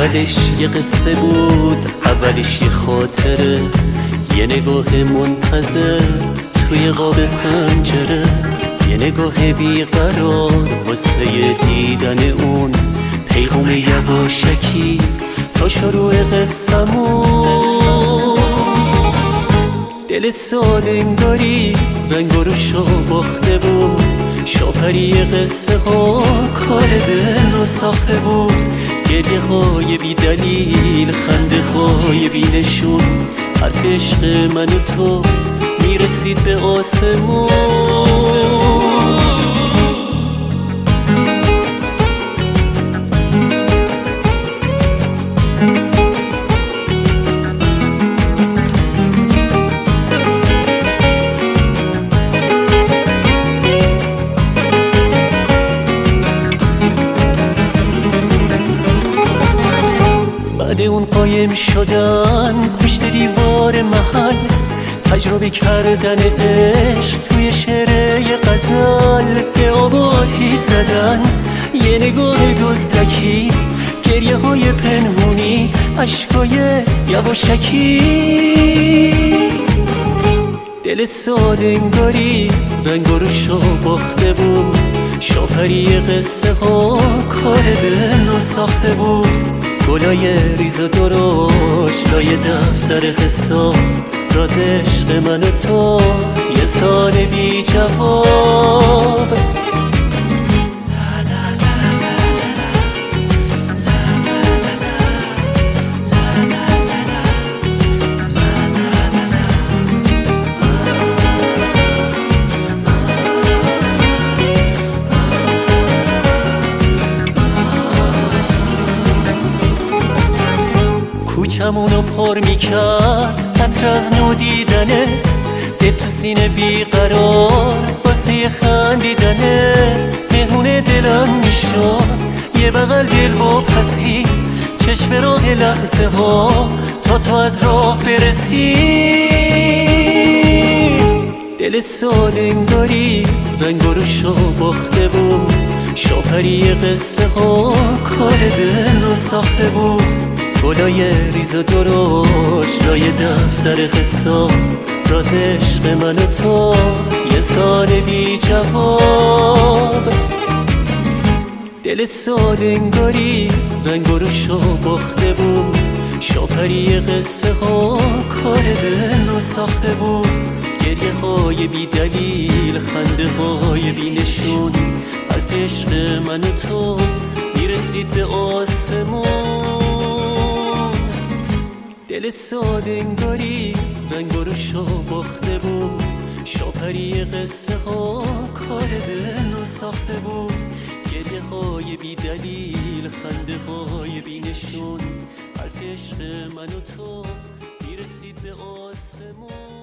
اولش یه قصه بود، اولش یه خاطره، یه نگاه منتظر توی قاب پنجره، یه نگاه بیقرار واسه دیدن اون پیغام یواشکی تا شروع قصه‌مون. دل ساده انگاری رنگ و روشا باخته بود، شاپری قصه ها کار دل رو ساخته بود، گریه های بی دلیل، خنده های بی نشون، حرف عشق من و تو میرسید به آسمون. بعد اون قایم شدن پشت دیوار محل، تجربه کردن عشق توی شعر یه غزل، به آباتی زدن یه نگاه دزدکی، گریه های پنهونی، عشقای یواشکی. دل ساده انگاری رنگ و روشا باخته بود، شاپری قصه ها کار دل رو ساخته بود، گلای ریز و درشت لای دفتر حساب، راز عشق من و تو یه سال بی جواب. کوچمونو پر میکرد عطر از نو دیدنت، دل تو سینه بیقرار واسه خندیدنت، مهمون دلم میشد یه بغل دل و پسی، چشم راه لحظه ها تا تو از راه برسی. دل ساده انگاری رنگ و روشا باخته بود، شاپری قصه ها کار دل رو ساخته بود، گلای ریز و درشت لای دفتر حساب، راز عشق من و تو یه سال بی جواب. دل ساده انگاری رنگ و روشا باخته بود، شاپری قصه ها کار دل رو ساخته بود، گریه های بی دلیل، خنده های بی نشون، حرف عشق من و تو میرسید به آسمون. دل ساده انگاری رنگ و روشا باخته بود، شاپری قصه ها کار دل رو ساخته بود، گریه های بی دلیل، خنده های بی نشون، حرف عشق من و تو میرسید به آسمون.